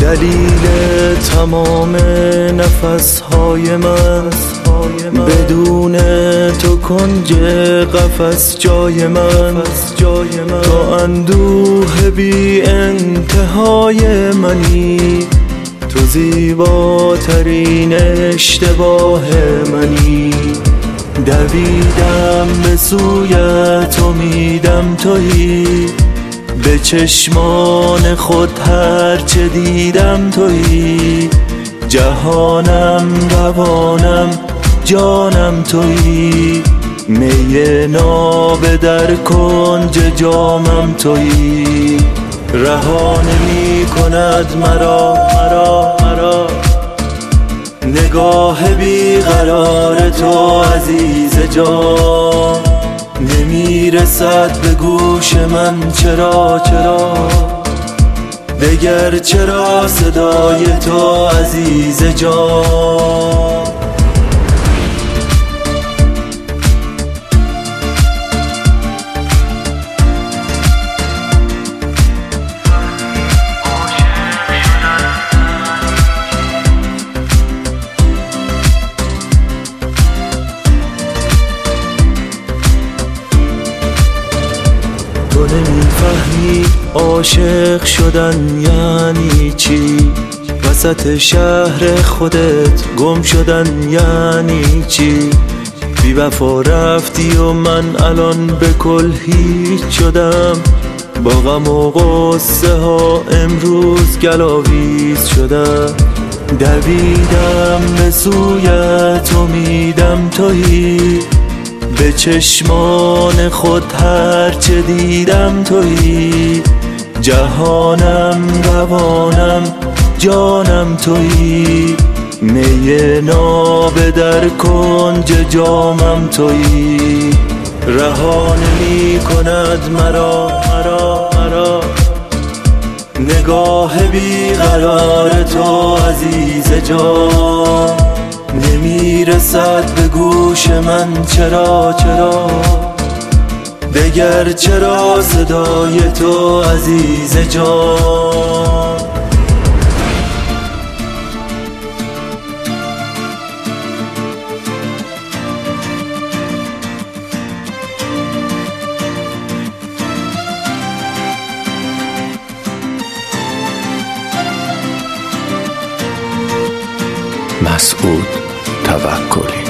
دلیل تمام نفسهای من، بدون تو کنج قفس جای من، تو اندوه بی انتهای منی، تو زیباترین اشتباه منی. دویدم به سویت امیدم تویی، به چشمان خود هرچه دیدم تویی، جهانم روانم جانم تویی، می ناب در کنج جامم تویی. رها نمی کند مرا نگاه بیقرار تو عزیز جان، نمی رسد به گوش من چرا دگر چرا صدای تو عزیز جان. تو نمیفهمی عاشق شدن یعنی چی، وسط شهر خودت گم شدن یعنی چی. بی وفا رفتی و من الان به کل هیچ شدم، با غم و غصه ها امروز گلاویز شدم. دویدم به سویت امیدم تویی، به چشمان خود هرچه دیدم تویی، جهانم روانم جانم تویی، می ناب در کنج جامم تویی. رها نمی کند مرا نگاه بیقرار تو عزیز جان، نمی رسد به گوش من چرا دگر چرا صدای تو عزیز جان. مسعود توکلی.